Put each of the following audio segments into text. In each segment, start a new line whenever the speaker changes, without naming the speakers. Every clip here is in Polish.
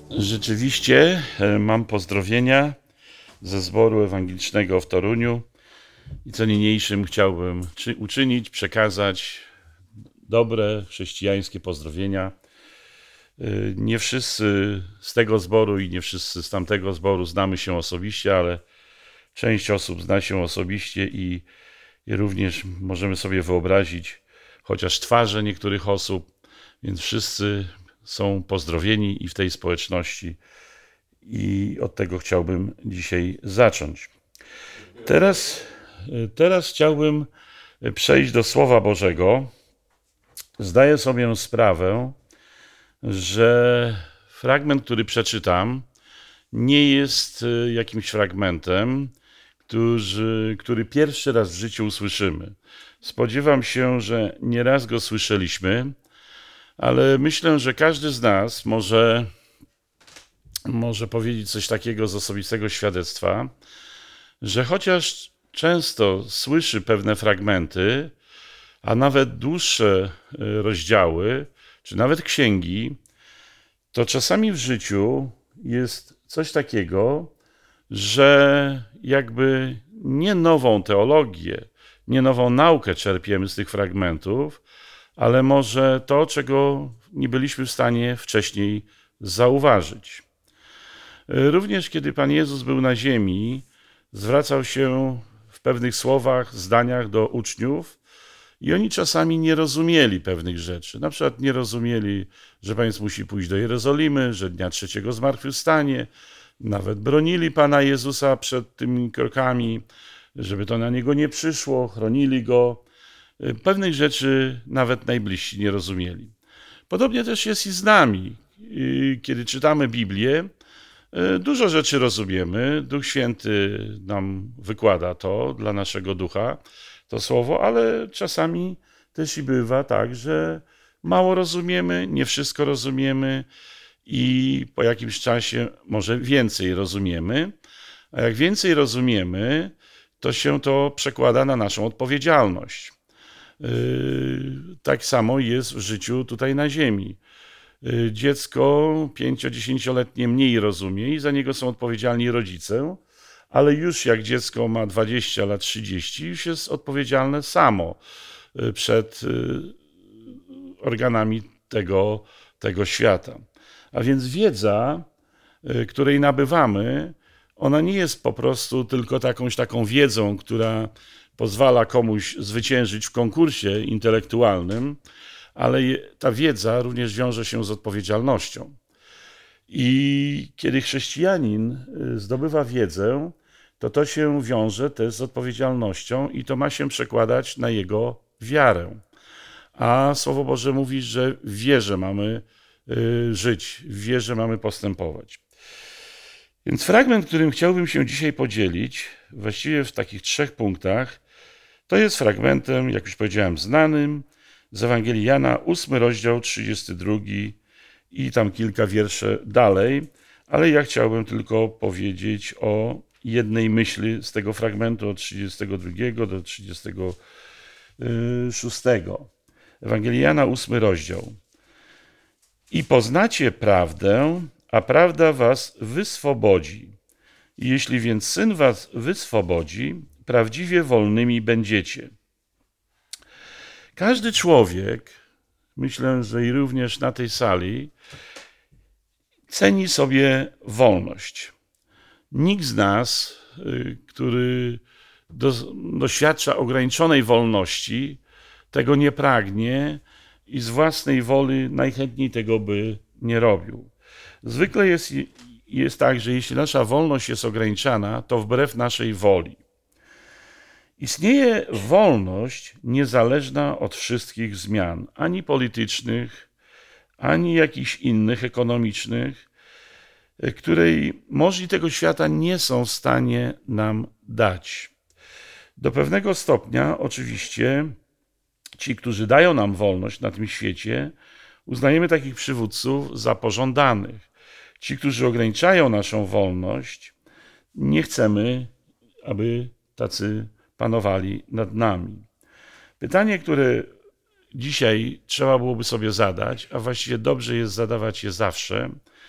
Rzeczywiście mam pozdrowienia ze zboru ewangelicznego w Toruniu i co niniejszym chciałbym uczynić, przekazać dobre chrześcijańskie pozdrowienia. Nie wszyscy z tego zboru i nie wszyscy z tamtego zboru znamy się osobiście, ale część osób zna się osobiście i również możemy sobie wyobrazić chociaż twarze niektórych osób, więc wszyscy są pozdrowieni i w tej społeczności. I od tego chciałbym dzisiaj zacząć. Teraz chciałbym przejść do Słowa Bożego. Zdaję sobie sprawę, że fragment, który przeczytam, nie jest jakimś fragmentem, który pierwszy raz w życiu usłyszymy. Spodziewam się, że nieraz go słyszeliśmy, ale myślę, że każdy z nas może powiedzieć coś takiego z osobistego świadectwa, że chociaż często słyszy pewne fragmenty, a nawet dłuższe rozdziały, czy nawet księgi, to czasami w życiu jest coś takiego, że jakby nie nową teologię, nie nową naukę czerpiemy z tych fragmentów, ale może to, czego nie byliśmy w stanie wcześniej zauważyć. Również kiedy Pan Jezus był na ziemi, zwracał się w pewnych słowach, zdaniach do uczniów i oni czasami nie rozumieli pewnych rzeczy. Na przykład nie rozumieli, że Pan Jezus musi pójść do Jerozolimy, że dnia trzeciego zmartwychwstanie. Nawet bronili Pana Jezusa przed tymi krokami, żeby to na Niego nie przyszło, chronili Go. Pewnych rzeczy nawet najbliżsi nie rozumieli. Podobnie też jest i z nami. Kiedy czytamy Biblię, dużo rzeczy rozumiemy. Duch Święty nam wykłada to dla naszego ducha, to słowo, ale czasami też i bywa tak, że mało rozumiemy, nie wszystko rozumiemy i po jakimś czasie może więcej rozumiemy. A jak więcej rozumiemy, to się to przekłada na naszą odpowiedzialność. Tak samo jest w życiu tutaj na ziemi. Dziecko 5-10-letnie mniej rozumie i za niego są odpowiedzialni rodzice, ale już jak dziecko ma 20 lat, 30, już jest odpowiedzialne samo przed organami tego świata. A więc wiedza, której nabywamy, ona nie jest po prostu tylko taką wiedzą, która pozwala komuś zwyciężyć w konkursie intelektualnym, ale ta wiedza również wiąże się z odpowiedzialnością. I kiedy chrześcijanin zdobywa wiedzę, to się wiąże też z odpowiedzialnością i to ma się przekładać na jego wiarę. A Słowo Boże mówi, że w wierze mamy żyć, w wierze mamy postępować. Więc fragment, którym chciałbym się dzisiaj podzielić, właściwie w takich 3 punktach, to jest fragmentem, jak już powiedziałem, znanym, z Ewangelii Jana, 8 rozdział, 32 i tam kilka wierszy dalej, ale ja chciałbym tylko powiedzieć o jednej myśli z tego fragmentu od 32 do 36. Ewangelii Jana, 8 rozdział. I poznacie prawdę, a prawda was wyswobodzi. Jeśli więc Syn was wyswobodzi, prawdziwie wolnymi będziecie. Każdy człowiek, myślę, że i również na tej sali, ceni sobie wolność. Nikt z nas, który doświadcza ograniczonej wolności, tego nie pragnie i z własnej woli najchętniej tego by nie robił. Zwykle jest tak, że jeśli nasza wolność jest ograniczana, to wbrew naszej woli. Istnieje wolność niezależna od wszystkich zmian, ani politycznych, ani jakichś innych, ekonomicznych, której możni tego świata nie są w stanie nam dać. Do pewnego stopnia oczywiście ci, którzy dają nam wolność na tym świecie, uznajemy takich przywódców za pożądanych. Ci, którzy ograniczają naszą wolność, nie chcemy, aby tacy panowali nad nami. Pytanie, które dzisiaj trzeba byłoby sobie zadać, a właściwie dobrze jest zadawać je zawsze,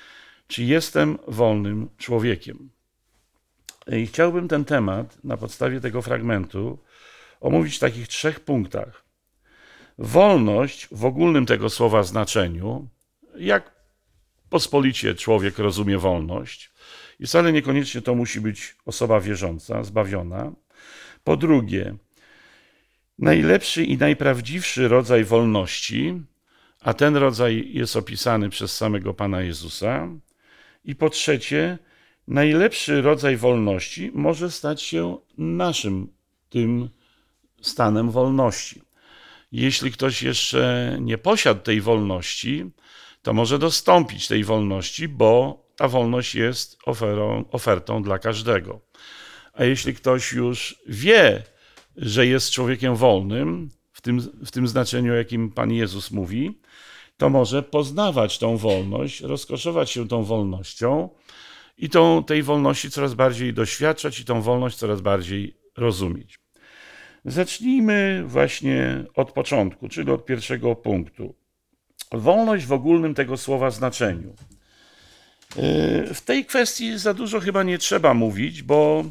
Czy jestem wolnym człowiekiem? I chciałbym ten temat na podstawie tego fragmentu omówić w takich 3 punktach. Wolność w ogólnym tego słowa znaczeniu, jak pospolicie człowiek rozumie wolność, i wcale niekoniecznie to musi być osoba wierząca, zbawiona. Po drugie, najlepszy i najprawdziwszy rodzaj wolności, a ten rodzaj jest opisany przez samego Pana Jezusa. I po trzecie, najlepszy rodzaj wolności może stać się naszym tym stanem wolności. Jeśli ktoś jeszcze nie posiadł tej wolności, to może dostąpić tej wolności, bo ta wolność jest ofertą dla każdego. A jeśli ktoś już wie, że jest człowiekiem wolnym, w tym znaczeniu, jakim Pan Jezus mówi, to może poznawać tą wolność, rozkoszować się tą wolnością i tej wolności coraz bardziej doświadczać i tą wolność coraz bardziej rozumieć. Zacznijmy właśnie od początku, czyli od pierwszego punktu. Wolność w ogólnym tego słowa znaczeniu. W tej kwestii za dużo chyba nie trzeba mówić, bo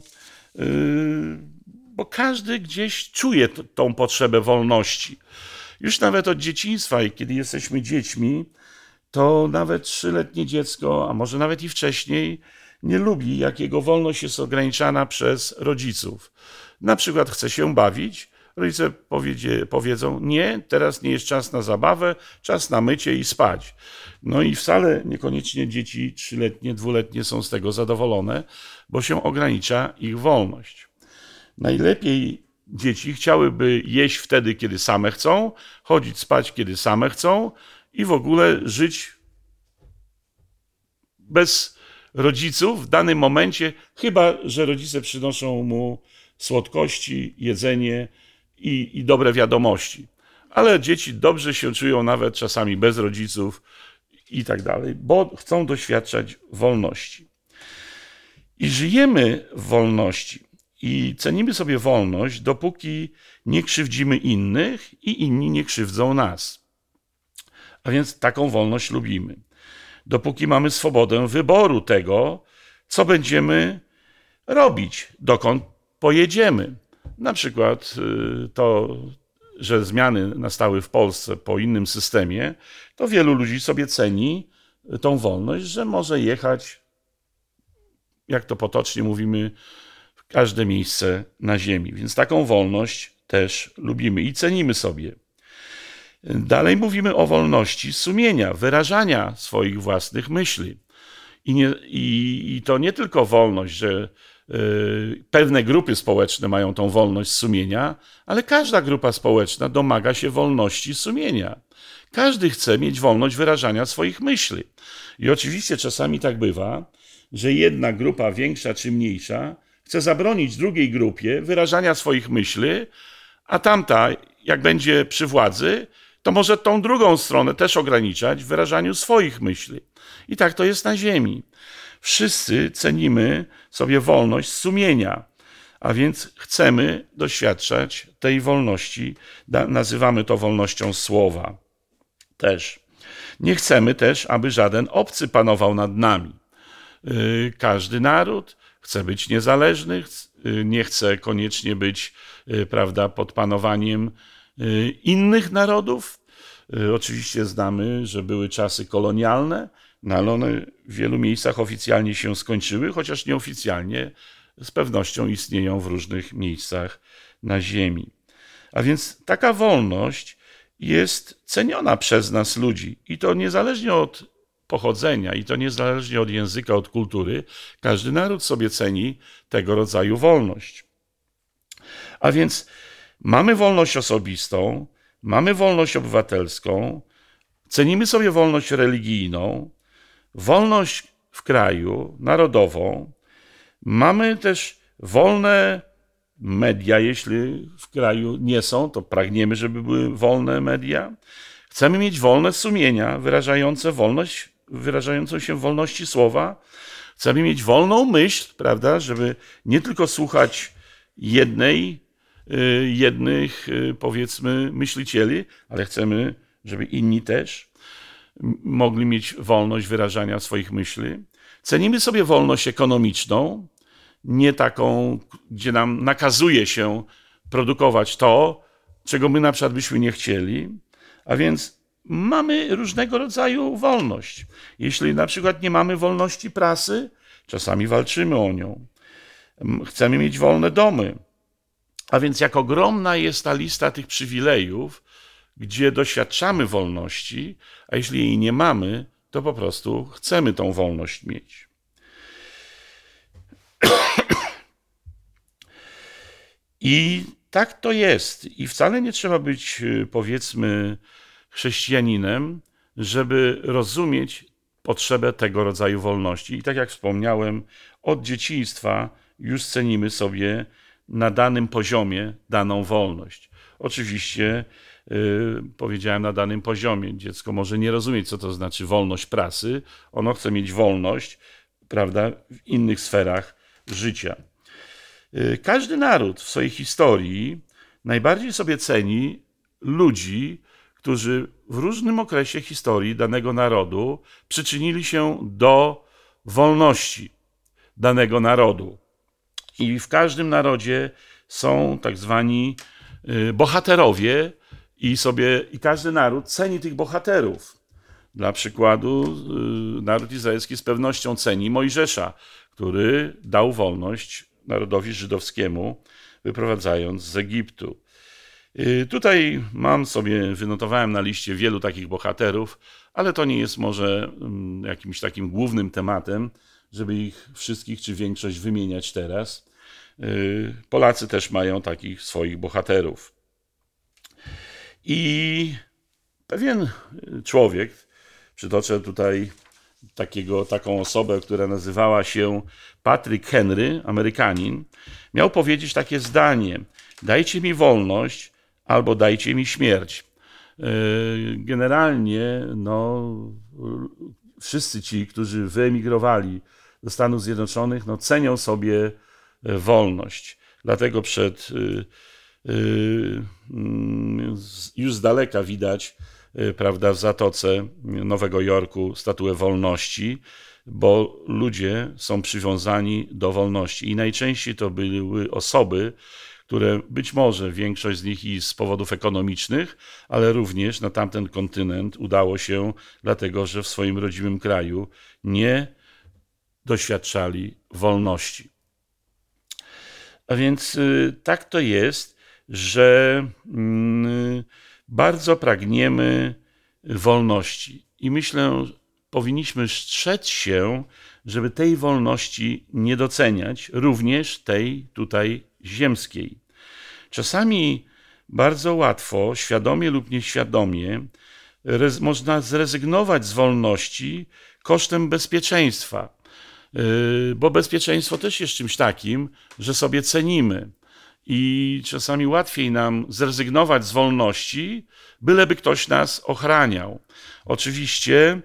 każdy gdzieś czuje tą potrzebę wolności. Już nawet od dzieciństwa, i kiedy jesteśmy dziećmi, to nawet 3-letnie dziecko, a może nawet i wcześniej, nie lubi, jak jego wolność jest ograniczana przez rodziców. Na przykład chce się bawić, rodzice powiedzą: nie, teraz nie jest czas na zabawę, czas na mycie i spać. No i wcale niekoniecznie dzieci 3-letnie, 2-letnie są z tego zadowolone, bo się ogranicza ich wolność. Najlepiej dzieci chciałyby jeść wtedy, kiedy same chcą, chodzić spać, kiedy same chcą i w ogóle żyć bez rodziców w danym momencie, chyba że rodzice przynoszą mu słodkości, jedzenie i dobre wiadomości. Ale dzieci dobrze się czują nawet czasami bez rodziców i tak dalej, bo chcą doświadczać wolności. I żyjemy w wolności i cenimy sobie wolność, dopóki nie krzywdzimy innych i inni nie krzywdzą nas. A więc taką wolność lubimy. Dopóki mamy swobodę wyboru tego, co będziemy robić, dokąd pojedziemy. Na przykład to, że zmiany nastały w Polsce po innym systemie, to wielu ludzi sobie ceni tą wolność, że może jechać, jak to potocznie mówimy, w każde miejsce na ziemi. Więc taką wolność też lubimy i cenimy sobie. Dalej mówimy o sumienia, wyrażania swoich własnych myśli. I to nie tylko wolność, że pewne grupy społeczne mają tą wolność sumienia, ale każda grupa społeczna domaga się wolności sumienia. Każdy chce mieć wolność wyrażania swoich myśli. I oczywiście czasami tak bywa, że jedna grupa, większa czy mniejsza, chce zabronić drugiej grupie wyrażania swoich myśli, a tamta, jak będzie przy władzy, to może tą drugą stronę też ograniczać w wyrażaniu swoich myśli. I tak to jest na ziemi. Wszyscy cenimy sobie wolność sumienia, a więc chcemy doświadczać tej wolności. Nazywamy to wolnością słowa też. Nie chcemy też, aby żaden obcy panował nad nami. Każdy naród chce być niezależny, nie chce koniecznie być, prawda, pod panowaniem innych narodów. Oczywiście znamy, że były czasy kolonialne, no ale one w wielu miejscach oficjalnie się skończyły, chociaż nieoficjalnie z pewnością istnieją w różnych miejscach na ziemi. A więc taka wolność jest ceniona przez nas ludzi i to niezależnie od pochodzenia i to niezależnie od języka, od kultury. Każdy naród sobie ceni tego rodzaju wolność. A więc mamy wolność osobistą, mamy wolność obywatelską, cenimy sobie wolność religijną, wolność w kraju, narodową. Mamy też wolne media, jeśli w kraju nie są, to pragniemy, żeby były wolne media. Chcemy mieć wolne sumienia, wyrażającą się w wolności słowa. Chcemy mieć wolną myśl, prawda, żeby nie tylko słuchać jednych, powiedzmy, myślicieli, ale chcemy, żeby inni też. mogli mieć wolność wyrażania swoich myśli. Cenimy sobie wolność ekonomiczną, nie taką, gdzie nam nakazuje się produkować to, czego my na przykład byśmy nie chcieli, a więc mamy różnego rodzaju wolność. Jeśli na przykład nie mamy wolności prasy, czasami walczymy o nią. Chcemy mieć wolne domy. A więc jak ogromna jest ta lista tych przywilejów, gdzie doświadczamy wolności, a jeśli jej nie mamy, to po prostu chcemy tą wolność mieć. I tak to jest. I wcale nie trzeba być, powiedzmy, chrześcijaninem, żeby rozumieć potrzebę tego rodzaju wolności. I tak jak wspomniałem, od dzieciństwa już cenimy sobie na danym poziomie daną wolność. Oczywiście powiedziałem na danym poziomie. Dziecko może nie rozumieć, co to znaczy wolność prasy. Ono chce mieć wolność, prawda, w innych sferach życia. Każdy naród w swojej historii najbardziej sobie ceni ludzi, którzy w różnym okresie historii danego narodu przyczynili się do wolności danego narodu. I w każdym narodzie są tak zwani bohaterowie i każdy naród ceni tych bohaterów. Dla przykładu naród izraelski z pewnością ceni Mojżesza, który dał wolność narodowi żydowskiemu, wyprowadzając z Egiptu. Tutaj wynotowałem na liście wielu takich bohaterów, ale to nie jest może jakimś takim głównym tematem, żeby ich wszystkich czy większość wymieniać teraz. Polacy też mają takich swoich bohaterów. I pewien człowiek, przytoczę tutaj taką osobę, która nazywała się Patrick Henry, Amerykanin, miał powiedzieć takie zdanie: dajcie mi wolność albo dajcie mi śmierć. Generalnie wszyscy ci, którzy wyemigrowali do Stanów Zjednoczonych, cenią sobie wolność. Dlatego już z daleka widać, prawda, w Zatoce Nowego Jorku statuę wolności, bo ludzie są przywiązani do wolności. I najczęściej to były osoby, które być może większość z nich i z powodów ekonomicznych, ale również na tamten kontynent udało się, dlatego że w swoim rodzimym kraju nie doświadczali wolności. A więc tak to jest, że bardzo pragniemy wolności. I myślę, że powinniśmy strzec się, żeby tej wolności nie doceniać, również tej tutaj ziemskiej. Czasami bardzo łatwo, świadomie lub nieświadomie, można zrezygnować z wolności kosztem bezpieczeństwa, bo bezpieczeństwo też jest czymś takim, że sobie cenimy. I czasami łatwiej nam zrezygnować z wolności, byleby ktoś nas ochraniał. Oczywiście,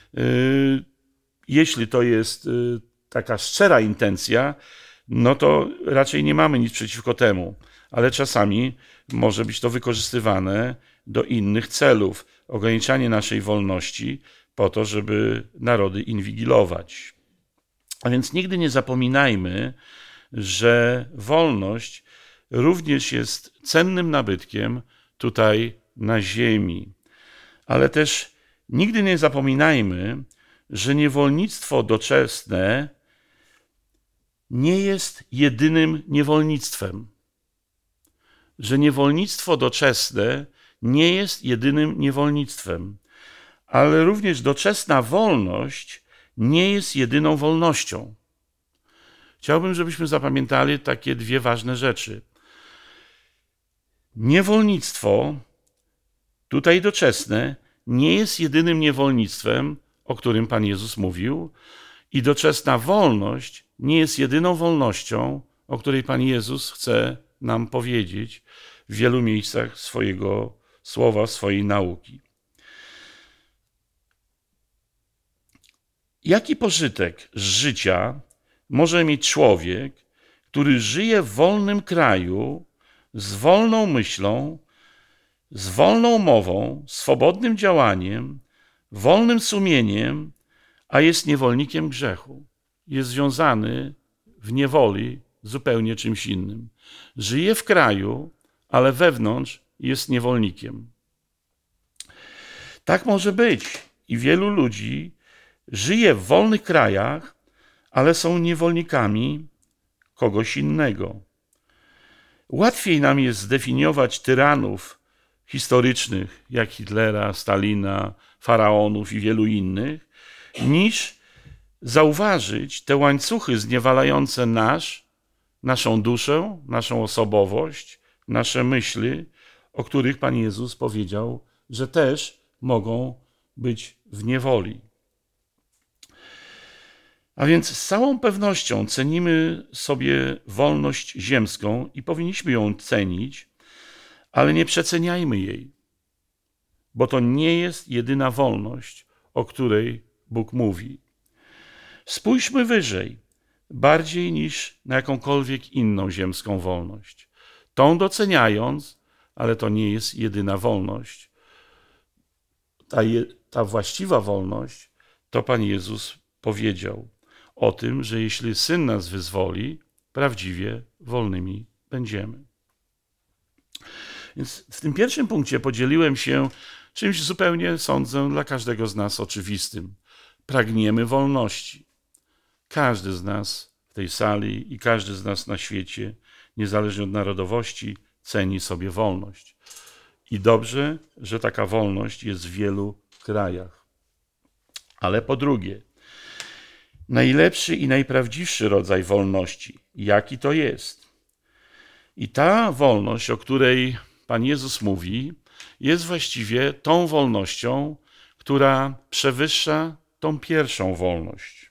jeśli to jest taka szczera intencja, to raczej nie mamy nic przeciwko temu, ale czasami może być to wykorzystywane do innych celów, ograniczanie naszej wolności po to, żeby narody inwigilować. A więc nigdy nie zapominajmy, że wolność również jest cennym nabytkiem tutaj na ziemi. Ale też nigdy nie zapominajmy, że niewolnictwo doczesne nie jest jedynym niewolnictwem. Że niewolnictwo doczesne nie jest jedynym niewolnictwem, ale również doczesna wolność nie jest jedyną wolnością. Chciałbym, żebyśmy zapamiętali takie dwie ważne rzeczy. Niewolnictwo, tutaj doczesne, nie jest jedynym niewolnictwem, o którym Pan Jezus mówił, i doczesna wolność nie jest jedyną wolnością, o której Pan Jezus chce nam powiedzieć w wielu miejscach swojego słowa, swojej nauki. Jaki pożytek z życia może mieć człowiek, który żyje w wolnym kraju, z wolną myślą, z wolną mową, swobodnym działaniem, wolnym sumieniem, a jest niewolnikiem grzechu. Jest związany w niewoli zupełnie czymś innym. Żyje w kraju, ale wewnątrz jest niewolnikiem. Tak może być i wielu ludzi żyje w wolnych krajach, ale są niewolnikami kogoś innego. Łatwiej nam jest zdefiniować tyranów historycznych, jak Hitlera, Stalina, faraonów i wielu innych, niż zauważyć te łańcuchy zniewalające naszą duszę, naszą osobowość, nasze myśli, o których Pan Jezus powiedział, że też mogą być w niewoli. A więc z całą pewnością cenimy sobie wolność ziemską i powinniśmy ją cenić, ale nie przeceniajmy jej, bo to nie jest jedyna wolność, o której Bóg mówi. Spójrzmy wyżej, bardziej niż na jakąkolwiek inną ziemską wolność. Tą doceniając, ale to nie jest jedyna wolność. Ta właściwa wolność, to Pan Jezus powiedział o tym, że jeśli Syn nas wyzwoli, prawdziwie wolnymi będziemy. Więc w tym pierwszym punkcie podzieliłem się czymś zupełnie, sądzę, dla każdego z nas oczywistym. Pragniemy wolności. Każdy z nas w tej sali i każdy z nas na świecie, niezależnie od narodowości, ceni sobie wolność. I dobrze, że taka wolność jest w wielu krajach. Ale po drugie, najlepszy i najprawdziwszy rodzaj wolności, jaki to jest? I ta wolność, o której Pan Jezus mówi, jest właściwie tą wolnością, która przewyższa tą pierwszą wolność.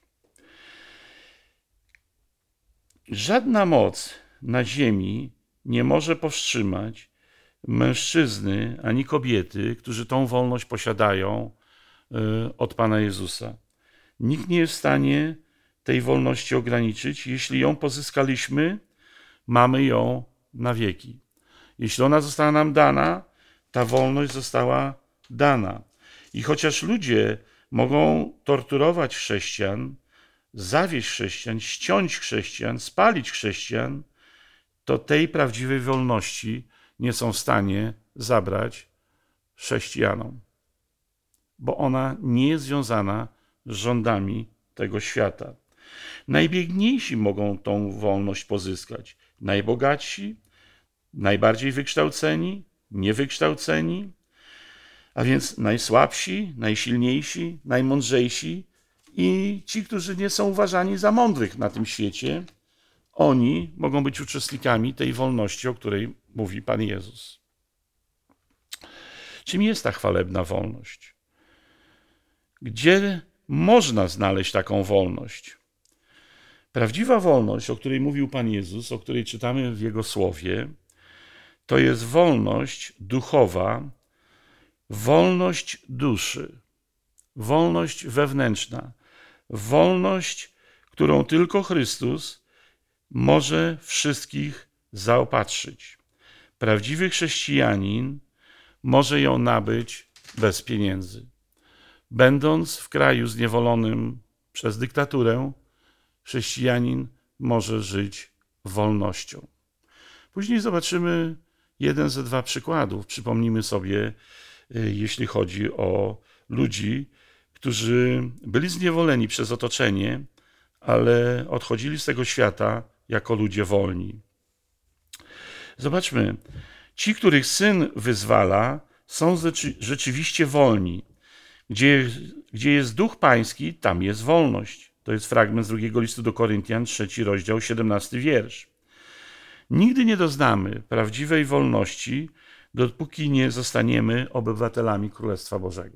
Żadna moc na ziemi nie może powstrzymać mężczyzny ani kobiety, którzy tą wolność posiadają, od Pana Jezusa. Nikt nie jest w stanie tej wolności ograniczyć. Jeśli ją pozyskaliśmy, mamy ją na wieki. Jeśli ona została nam dana, ta wolność została dana. I chociaż ludzie mogą torturować chrześcijan, zawieść chrześcijan, ściąć chrześcijan, spalić chrześcijan, to tej prawdziwej wolności nie są w stanie zabrać chrześcijanom, bo ona nie jest związana z rządami tego świata. Najbiedniejsi mogą tą wolność pozyskać. Najbogatsi, najbardziej wykształceni, niewykształceni, a więc najsłabsi, najsilniejsi, najmądrzejsi i ci, którzy nie są uważani za mądrych na tym świecie, oni mogą być uczestnikami tej wolności, o której mówi Pan Jezus. Czym jest ta chwalebna wolność? Gdzie można znaleźć taką wolność? Prawdziwa wolność, o której mówił Pan Jezus, o której czytamy w Jego słowie, to jest wolność duchowa, wolność duszy, wolność wewnętrzna, wolność, którą tylko Chrystus może wszystkich zaopatrzyć. Prawdziwy chrześcijanin może ją nabyć bez pieniędzy. Będąc w kraju zniewolonym przez dyktaturę, chrześcijanin może żyć wolnością. Później zobaczymy jeden ze dwa przykładów. Przypomnijmy sobie, jeśli chodzi o ludzi, którzy byli zniewoleni przez otoczenie, ale odchodzili z tego świata jako ludzie wolni. Zobaczmy, ci, których Syn wyzwala, są rzeczywiście wolni. Gdzie jest Duch Pański, tam jest wolność. To jest fragment z 2 listu do Koryntian, 3 rozdział, 17 wiersz. Nigdy nie doznamy prawdziwej wolności, dopóki nie zostaniemy obywatelami Królestwa Bożego.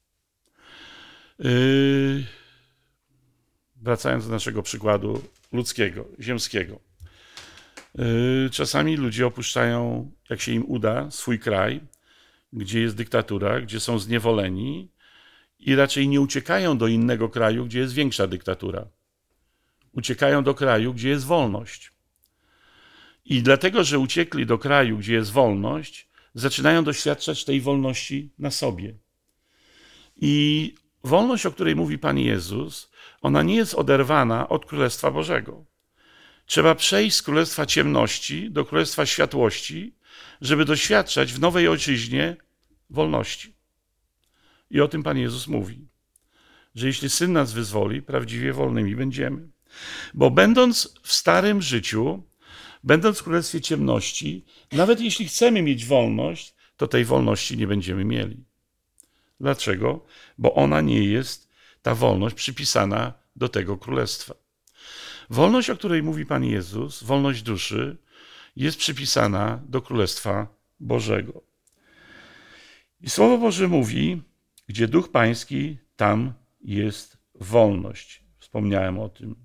Wracając do naszego przykładu ludzkiego, ziemskiego. Czasami ludzie opuszczają, jak się im uda, swój kraj, gdzie jest dyktatura, gdzie są zniewoleni i raczej nie uciekają do innego kraju, gdzie jest większa dyktatura. Uciekają do kraju, gdzie jest wolność. I dlatego, że uciekli do kraju, gdzie jest wolność, zaczynają doświadczać tej wolności na sobie. I wolność, o której mówi Pan Jezus, ona nie jest oderwana od Królestwa Bożego. Trzeba przejść z Królestwa Ciemności do Królestwa Światłości, żeby doświadczać w nowej ojczyźnie wolności. I o tym Pan Jezus mówi, że jeśli Syn nas wyzwoli, prawdziwie wolnymi będziemy. Bo będąc w starym życiu, będąc w Królestwie Ciemności, nawet jeśli chcemy mieć wolność, to tej wolności nie będziemy mieli. Dlaczego? Bo ona nie jest, ta wolność, przypisana do tego królestwa. Wolność, o której mówi Pan Jezus, wolność duszy, jest przypisana do Królestwa Bożego. I Słowo Boże mówi, gdzie Duch Pański, tam jest wolność. Wspomniałem o tym.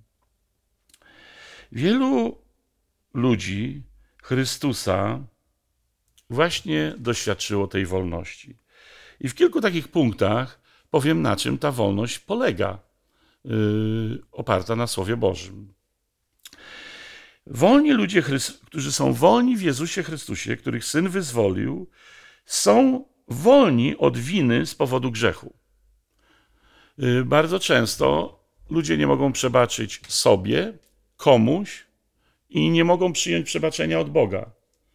Wielu ludzi Chrystusa właśnie doświadczyło tej wolności. I w kilku takich punktach powiem, na czym ta wolność polega, oparta na Słowie Bożym. Wolni ludzie, którzy są wolni w Jezusie Chrystusie, których Syn wyzwolił, są wolni od winy z powodu grzechu. Bardzo często ludzie nie mogą przebaczyć sobie, komuś i nie mogą przyjąć przebaczenia od Boga.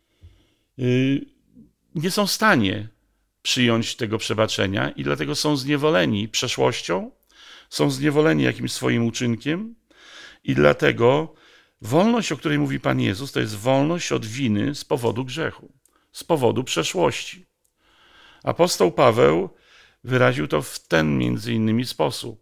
Nie są w stanie przyjąć tego przebaczenia i dlatego są zniewoleni przeszłością, są zniewoleni jakimś swoim uczynkiem i dlatego wolność, o której mówi Pan Jezus, to jest wolność od winy z powodu grzechu, z powodu przeszłości. Apostoł Paweł wyraził to w ten między innymi sposób,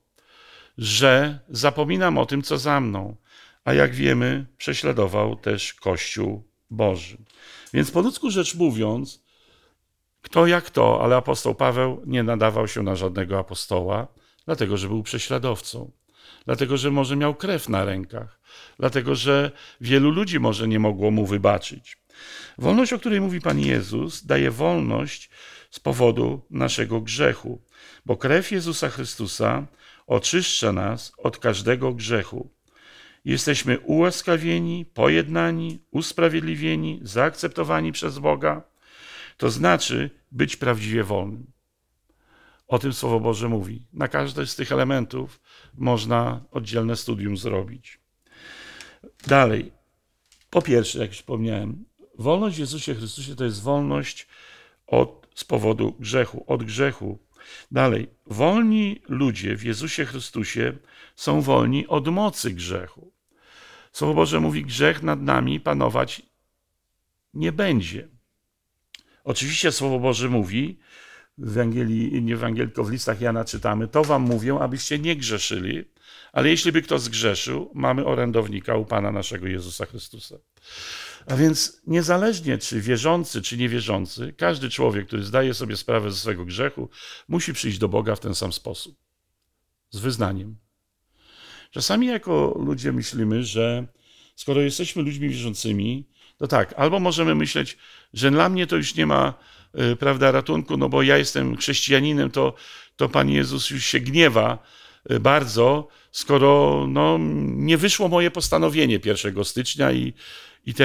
że zapominam o tym, co za mną, a jak wiemy, prześladował też Kościół Boży. Więc po ludzku rzecz mówiąc, kto jak to, ale apostoł Paweł nie nadawał się na żadnego apostoła, dlatego że był prześladowcą, dlatego że może miał krew na rękach, dlatego że wielu ludzi może nie mogło mu wybaczyć. Wolność, o której mówi Pan Jezus, daje wolność z powodu naszego grzechu, bo krew Jezusa Chrystusa oczyszcza nas od każdego grzechu. Jesteśmy ułaskawieni, pojednani, usprawiedliwieni, zaakceptowani przez Boga. To znaczy być prawdziwie wolnym. O tym Słowo Boże mówi. Na każdy z tych elementów można oddzielne studium zrobić. Dalej. Po pierwsze, jak już wspomniałem, wolność w Jezusie Chrystusie to jest wolność z powodu grzechu, od grzechu. Dalej. Wolni ludzie w Jezusie Chrystusie są wolni od mocy grzechu. Słowo Boże mówi, grzech nad nami panować nie będzie. Oczywiście Słowo Boże mówi, w Ewangelii, nie w Ewangelii, tylko w listach Jana czytamy, to wam mówię, abyście nie grzeszyli, ale jeśli by kto zgrzeszył, mamy orędownika u Pana naszego Jezusa Chrystusa. A więc niezależnie czy wierzący, czy niewierzący, każdy człowiek, który zdaje sobie sprawę ze swego grzechu, musi przyjść do Boga w ten sam sposób. Z wyznaniem. Czasami jako ludzie myślimy, że skoro jesteśmy ludźmi wierzącymi, to tak, albo możemy myśleć, że dla mnie to już nie ma, prawda, ratunku, no bo ja jestem chrześcijaninem, to Pan Jezus już się gniewa bardzo, skoro no, nie wyszło moje postanowienie 1 stycznia i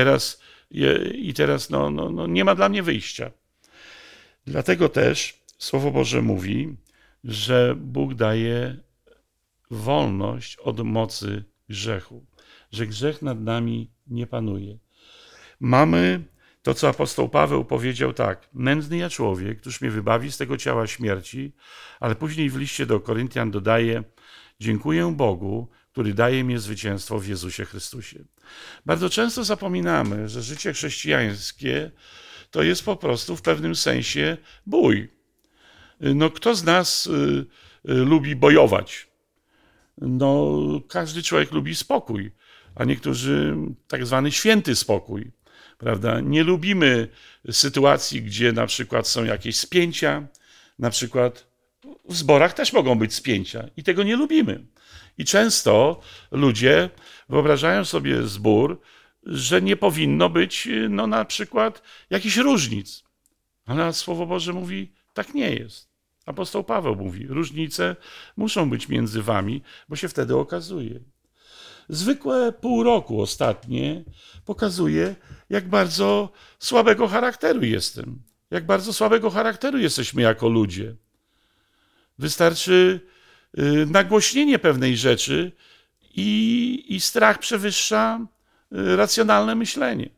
teraz no, nie ma dla mnie wyjścia. Dlatego też Słowo Boże mówi, że Bóg daje wolność od mocy grzechu, że grzech nad nami nie panuje. Mamy to, co apostoł Paweł powiedział tak, nędzny ja człowiek, któż mnie wybawi z tego ciała śmierci, ale później w liście do Koryntian dodaje, dziękuję Bogu, który daje mi zwycięstwo w Jezusie Chrystusie. Bardzo często zapominamy, że życie chrześcijańskie to jest po prostu w pewnym sensie bój. No, kto z nas lubi bojować? No, każdy człowiek lubi spokój, a niektórzy tak zwany święty spokój, prawda? Nie lubimy sytuacji, gdzie na przykład są jakieś spięcia, na przykład w zborach też mogą być spięcia i tego nie lubimy. I często ludzie wyobrażają sobie zbór, że nie powinno być no, na przykład jakichś różnic. Ale Słowo Boże mówi, tak nie jest. Apostoł Paweł mówi, różnice muszą być między wami, bo się wtedy okazuje. Zwykłe pół roku ostatnie pokazuje, jak bardzo słabego charakteru jestem. Jak bardzo słabego charakteru jesteśmy jako ludzie. Wystarczy nagłośnienie pewnej rzeczy i strach przewyższa racjonalne myślenie.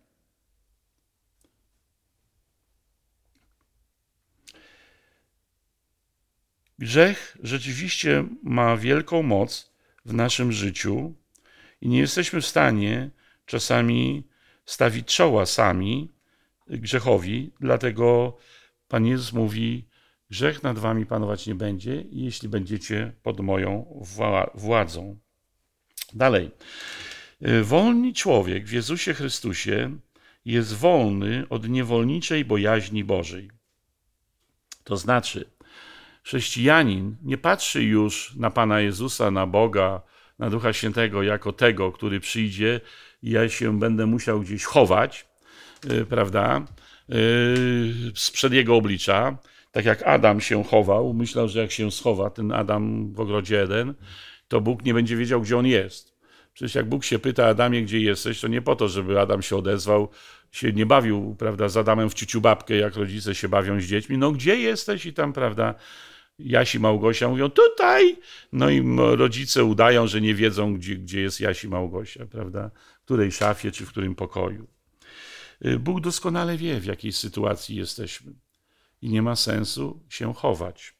Grzech rzeczywiście ma wielką moc w naszym życiu i nie jesteśmy w stanie czasami stawić czoła sami grzechowi, dlatego Pan Jezus mówi: grzech nad wami panować nie będzie, jeśli będziecie pod moją władzą. Dalej. Wolny człowiek w Jezusie Chrystusie jest wolny od niewolniczej bojaźni Bożej. To znaczy, chrześcijanin nie patrzy już na Pana Jezusa, na Boga, na Ducha Świętego jako tego, który przyjdzie i ja się będę musiał gdzieś chować, prawda, sprzed Jego oblicza. Tak jak Adam się chował, myślał, że jak się schowa, ten Adam w ogrodzie Eden, to Bóg nie będzie wiedział, gdzie on jest. Przecież jak Bóg się pyta Adamie, gdzie jesteś, to nie po to, żeby Adam się odezwał, się nie bawił, prawda, z Adamem w ciuciu babkę, jak rodzice się bawią z dziećmi. No gdzie jesteś? I tam, prawda, Jasi Małgosia mówią: tutaj! No i rodzice udają, że nie wiedzą, gdzie jest Jasi Małgosia, prawda, w której szafie czy w którym pokoju. Bóg doskonale wie, w jakiej sytuacji jesteśmy i nie ma sensu się chować.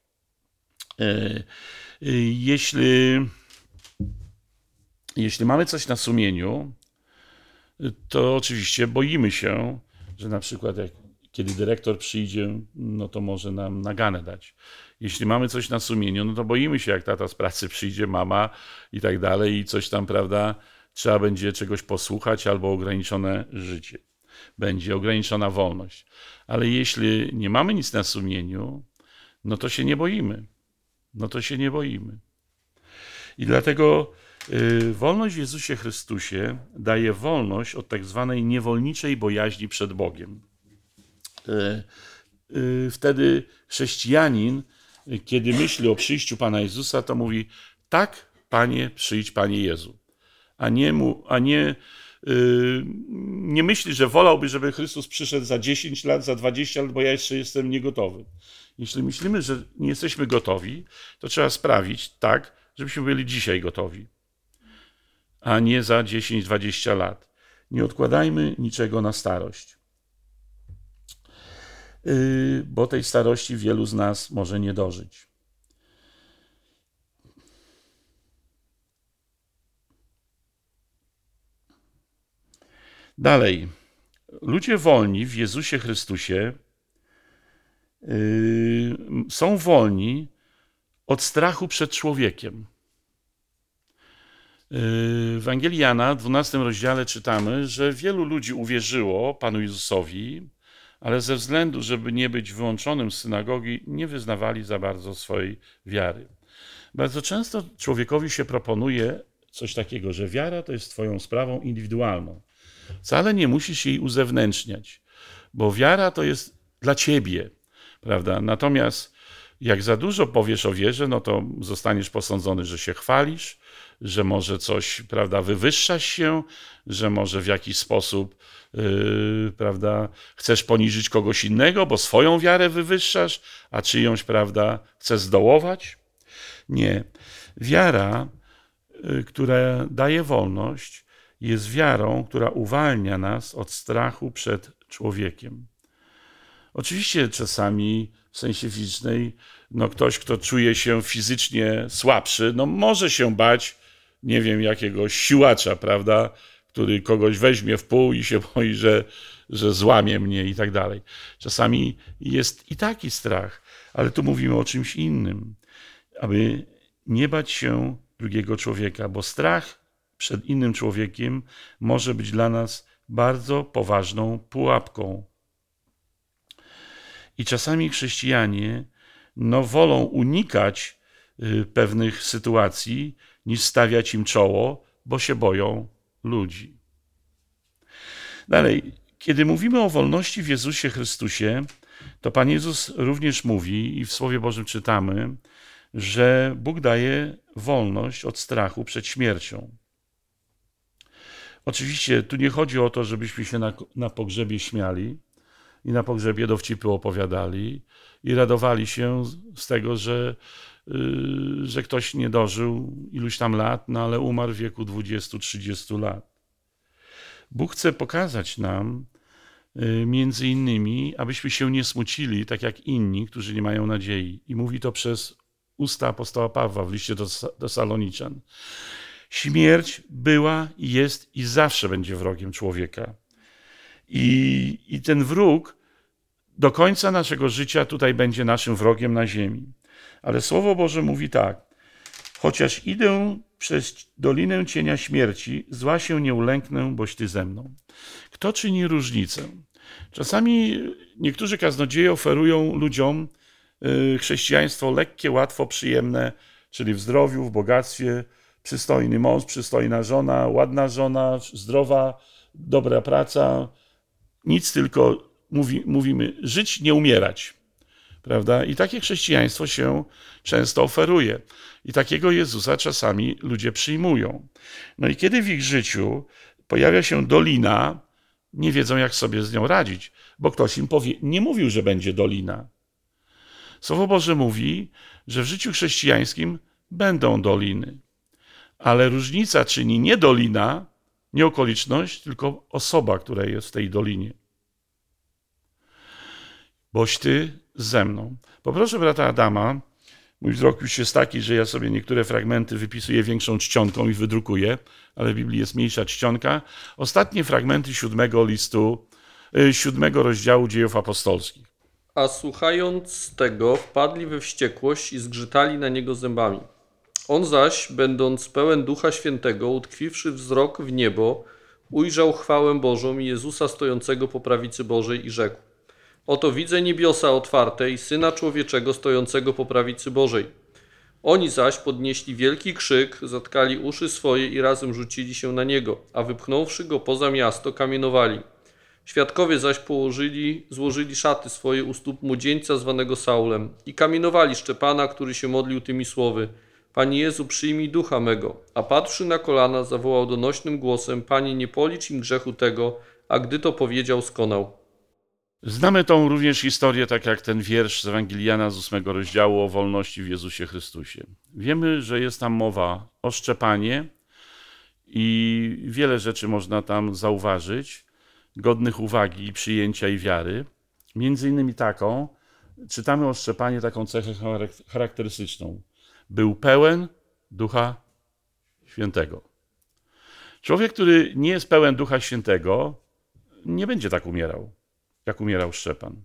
Jeśli mamy coś na sumieniu, to oczywiście boimy się, że na przykład kiedy dyrektor przyjdzie, no to może nam naganę dać. Jeśli mamy coś na sumieniu, no to boimy się, jak tata z pracy przyjdzie, mama i tak dalej i coś tam, prawda, trzeba będzie czegoś posłuchać albo ograniczone życie. Będzie ograniczona wolność. Ale jeśli nie mamy nic na sumieniu, no to się nie boimy. I dlatego wolność w Jezusie Chrystusie daje wolność od tak zwanej niewolniczej bojaźni przed Bogiem. Wtedy chrześcijanin, kiedy myśli o przyjściu Pana Jezusa, to mówi: tak, Panie, przyjdź, Panie Jezu. Nie myśli, że wolałby, żeby Chrystus przyszedł za 10 lat, za 20 lat, bo ja jeszcze jestem niegotowy. Jeśli myślimy, że nie jesteśmy gotowi, to trzeba sprawić tak, żebyśmy byli dzisiaj gotowi, a nie za 10-20 lat. Nie odkładajmy niczego na starość, bo tej starości wielu z nas może nie dożyć. Dalej. Ludzie wolni w Jezusie Chrystusie są wolni od strachu przed człowiekiem. W Ewangelii Jana, w 12 rozdziale czytamy, że wielu ludzi uwierzyło Panu Jezusowi, ale ze względu, żeby nie być wyłączonym z synagogi, nie wyznawali za bardzo swojej wiary. Bardzo często człowiekowi się proponuje coś takiego, że wiara to jest twoją sprawą indywidualną. Wcale nie musisz jej uzewnętrzniać, bo wiara to jest dla ciebie, prawda? Natomiast jak za dużo powiesz o wierze, no to zostaniesz posądzony, że się chwalisz, że może coś, prawda, wywyższasz się, że może w jakiś sposób, prawda, chcesz poniżyć kogoś innego, bo swoją wiarę wywyższasz, a czyjąś, prawda, chcesz zdołować. Nie. Wiara, która daje wolność, jest wiarą, która uwalnia nas od strachu przed człowiekiem. Oczywiście czasami w sensie fizycznej, no ktoś, kto czuje się fizycznie słabszy, no może się bać, nie wiem, jakiegoś siłacza, prawda, który kogoś weźmie w pół i się boi, że złamie mnie i tak dalej. Czasami jest i taki strach, ale tu mówimy o czymś innym, aby nie bać się drugiego człowieka, bo strach przed innym człowiekiem może być dla nas bardzo poważną pułapką. I czasami chrześcijanie wolą unikać pewnych sytuacji, niż stawiać im czoło, bo się boją ludzi. Dalej, kiedy mówimy o wolności w Jezusie Chrystusie, to Pan Jezus również mówi, i w Słowie Bożym czytamy, że Bóg daje wolność od strachu przed śmiercią. Oczywiście tu nie chodzi o to, żebyśmy się na pogrzebie śmiali, i na pogrzebie dowcipy opowiadali i radowali się z tego, że ktoś nie dożył iluś tam lat, no ale umarł w wieku 20-30 lat. Bóg chce pokazać nam między innymi, abyśmy się nie smucili, tak jak inni, którzy nie mają nadziei. I mówi to przez usta apostoła Pawła w liście do Saloniczan. Śmierć była, jest i zawsze będzie wrogiem człowieka. I ten wróg do końca naszego życia tutaj będzie naszym wrogiem na ziemi. Ale Słowo Boże mówi tak. Chociaż idę przez dolinę cienia śmierci, zła się nie ulęknę, boś Ty ze mną. Kto czyni różnicę? Czasami niektórzy kaznodzieje oferują ludziom chrześcijaństwo lekkie, łatwo, przyjemne, czyli w zdrowiu, w bogactwie, przystojny mąż, przystojna żona, ładna żona, zdrowa, dobra praca. Nic, tylko mówimy żyć, nie umierać. Prawda? I takie chrześcijaństwo się często oferuje. I takiego Jezusa czasami ludzie przyjmują. No i kiedy w ich życiu pojawia się dolina, nie wiedzą, jak sobie z nią radzić, bo ktoś im nie mówił, że będzie dolina. Słowo Boże mówi, że w życiu chrześcijańskim będą doliny. Ale różnica czyni nie dolina, nie okoliczność, tylko osoba, która jest w tej dolinie. Boś Ty ze mną. Poproszę brata Adama, mój wzrok już jest taki, że ja sobie niektóre fragmenty wypisuję większą czcionką i wydrukuję, ale w Biblii jest mniejsza czcionka. Ostatnie fragmenty 7 rozdziału Dziejów Apostolskich.
A słuchając tego, wpadli we wściekłość i zgrzytali na niego zębami. On zaś, będąc pełen Ducha Świętego, utkwiwszy wzrok w niebo, ujrzał chwałę Bożą i Jezusa stojącego po prawicy Bożej i rzekł: Oto widzę niebiosa otwarte i Syna Człowieczego stojącego po prawicy Bożej. Oni zaś podnieśli wielki krzyk, zatkali uszy swoje i razem rzucili się na niego, a wypchnąwszy go poza miasto, kamienowali. Świadkowie zaś złożyli szaty swoje u stóp młodzieńca zwanego Saulem i kamienowali Szczepana, który się modlił tymi słowy: Panie Jezu, przyjmij ducha mego. A padłszy na kolana, zawołał donośnym głosem: Panie, nie policz im grzechu tego, a gdy to powiedział, skonał.
Znamy tą również historię, tak jak ten wiersz z Ewangelii Jana z 8 rozdziału o wolności w Jezusie Chrystusie. Wiemy, że jest tam mowa o Szczepanie i wiele rzeczy można tam zauważyć, godnych uwagi i przyjęcia i wiary. Między innymi taką, czytamy o Szczepanie taką cechę charakterystyczną. Był pełen Ducha Świętego. Człowiek, który nie jest pełen Ducha Świętego, nie będzie tak umierał, jak umierał Szczepan.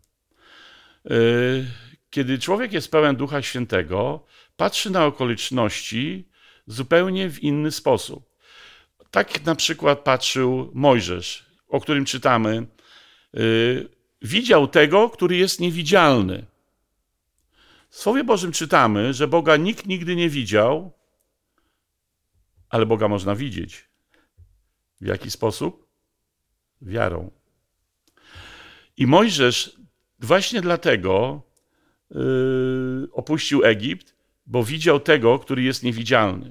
Kiedy człowiek jest pełen Ducha Świętego, patrzy na okoliczności zupełnie w inny sposób. Tak na przykład patrzył Mojżesz, o którym czytamy. Widział tego, który jest niewidzialny. W Słowie Bożym czytamy, że Boga nikt nigdy nie widział, ale Boga można widzieć. W jaki sposób? Wiarą. I Mojżesz właśnie dlatego opuścił Egipt, bo widział tego, który jest niewidzialny.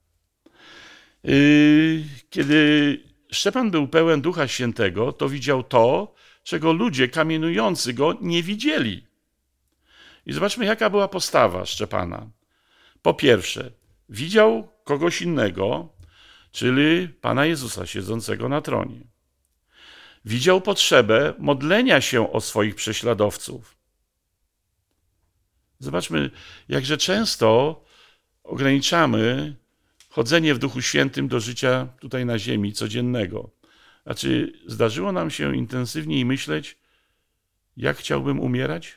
Kiedy Szczepan był pełen Ducha Świętego, to widział to, czego ludzie kamienujący go nie widzieli. I zobaczmy, jaka była postawa Szczepana. Po pierwsze, widział kogoś innego, czyli Pana Jezusa siedzącego na tronie. Widział potrzebę modlenia się o swoich prześladowców. Zobaczmy, jakże często ograniczamy chodzenie w Duchu Świętym do życia tutaj na ziemi, codziennego. A czy zdarzyło nam się intensywniej myśleć, jak chciałbym umierać?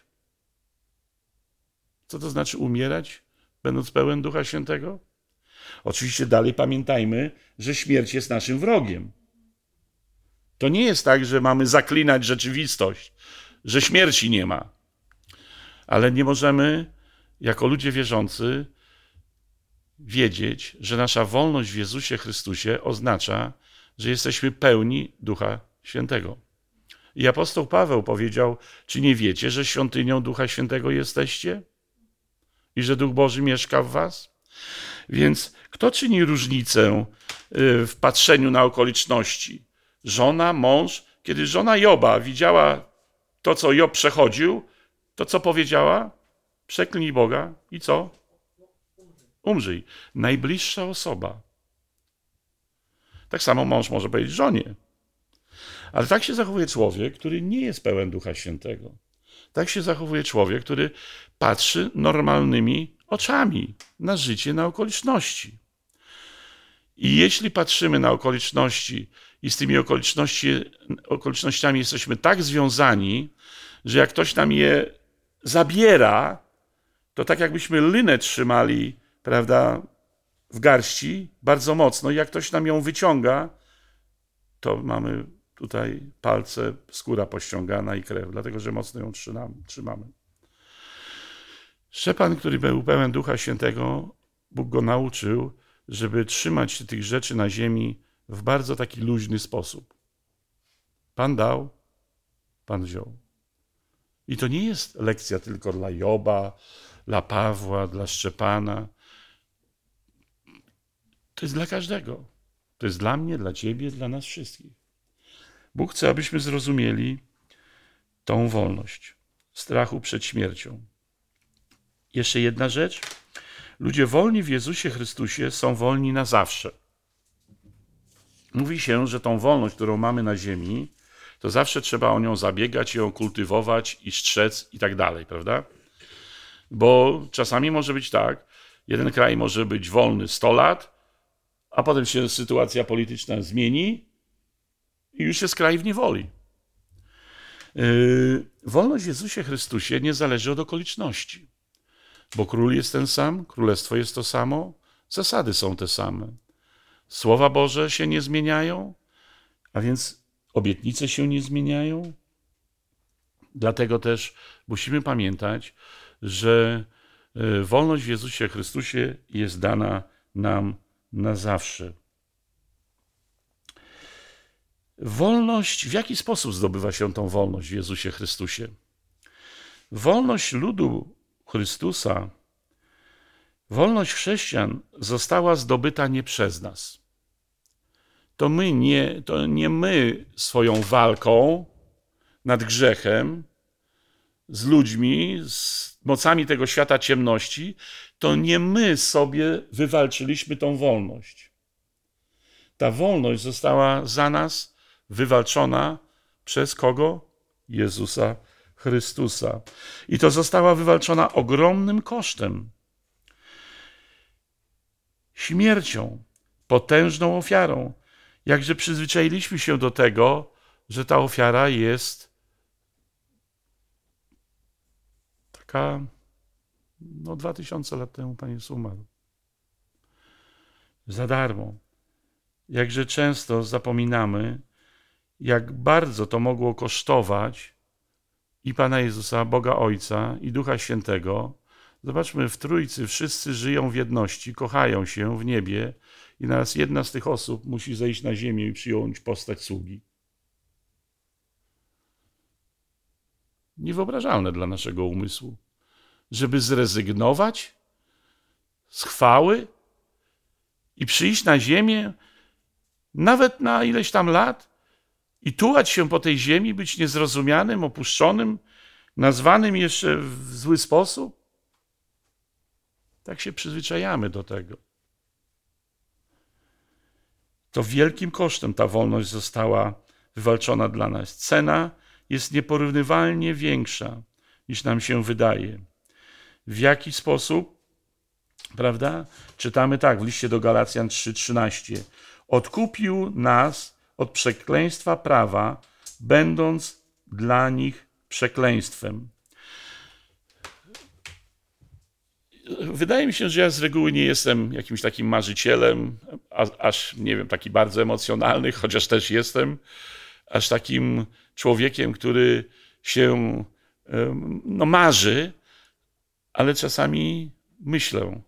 Co to znaczy umierać, będąc pełen Ducha Świętego? Oczywiście dalej pamiętajmy, że śmierć jest naszym wrogiem. To nie jest tak, że mamy zaklinać rzeczywistość, że śmierci nie ma. Ale nie możemy, jako ludzie wierzący, wiedzieć, że nasza wolność w Jezusie Chrystusie oznacza, że jesteśmy pełni Ducha Świętego. I apostoł Paweł powiedział: czy nie wiecie, że świątynią Ducha Świętego jesteście? I że Duch Boży mieszka w was? Więc kto czyni różnicę w patrzeniu na okoliczności? Żona, mąż? Kiedy żona Joba widziała to, co Job przechodził, to co powiedziała? Przeklnij Boga i co? Umrzyj. Najbliższa osoba. Tak samo mąż może powiedzieć żonie. Ale tak się zachowuje człowiek, który nie jest pełen Ducha Świętego. Tak się zachowuje człowiek, który patrzy normalnymi oczami na życie, na okoliczności. I jeśli patrzymy na okoliczności i z tymi okolicznościami jesteśmy tak związani, że jak ktoś nam je zabiera, to tak jakbyśmy lynę trzymali, prawda, w garści bardzo mocno i jak ktoś nam ją wyciąga, to mamy tutaj palce, skóra pościągana i krew, dlatego że mocno ją trzymamy. Szczepan, który był pełen Ducha Świętego, Bóg go nauczył, żeby trzymać się tych rzeczy na ziemi w bardzo taki luźny sposób. Pan dał, Pan wziął. I to nie jest lekcja tylko dla Joba, dla Pawła, dla Szczepana. To jest dla każdego. To jest dla mnie, dla ciebie, dla nas wszystkich. Bóg chce, abyśmy zrozumieli tą wolność, strachu przed śmiercią. Jeszcze jedna rzecz. Ludzie wolni w Jezusie Chrystusie są wolni na zawsze. Mówi się, że tą wolność, którą mamy na ziemi, to zawsze trzeba o nią zabiegać, ją kultywować i strzec i tak dalej, prawda? Bo czasami może być tak, jeden kraj może być wolny 100 lat, a potem się sytuacja polityczna zmieni i już jest kraj w niewoli. Wolność w Jezusie Chrystusie nie zależy od okoliczności, bo król jest ten sam, królestwo jest to samo, zasady są te same. Słowa Boże się nie zmieniają, a więc obietnice się nie zmieniają. Dlatego też musimy pamiętać, że wolność w Jezusie Chrystusie jest dana nam na zawsze. Wolność, w jaki sposób zdobywa się tą wolność w Jezusie Chrystusie? Wolność ludu Chrystusa, wolność chrześcijan została zdobyta nie przez nas. To nie my swoją walką nad grzechem, z ludźmi, z mocami tego świata ciemności, to nie my sobie wywalczyliśmy tą wolność. Ta wolność została za nas wywalczona przez kogo? Jezusa Chrystusa. I to została wywalczona ogromnym kosztem. Śmiercią, potężną ofiarą. Jakże przyzwyczailiśmy się do tego, że ta ofiara jest taka, 2000 lat temu Pan Jezus umarł. Za darmo. Jakże często zapominamy, jak bardzo to mogło kosztować i Pana Jezusa, Boga Ojca i Ducha Świętego. Zobaczmy, w Trójcy wszyscy żyją w jedności, kochają się w niebie i naraz jedna z tych osób musi zejść na ziemię i przyjąć postać sługi. Niewyobrażalne dla naszego umysłu, żeby zrezygnować z chwały i przyjść na ziemię nawet na ileś tam lat i tułać się po tej ziemi, być niezrozumianym, opuszczonym, nazwanym jeszcze w zły sposób. Tak się przyzwyczajamy do tego. To wielkim kosztem ta wolność została wywalczona dla nas. Cena jest nieporównywalnie większa, niż nam się wydaje. W jaki sposób? Prawda? Czytamy tak w liście do Galacjan 3:13. Odkupił nas od przekleństwa prawa, będąc dla nich przekleństwem. Wydaje mi się, że ja z reguły nie jestem jakimś takim marzycielem, aż nie wiem, taki bardzo emocjonalny, chociaż też jestem, aż takim człowiekiem, który się marzy, ale czasami myślę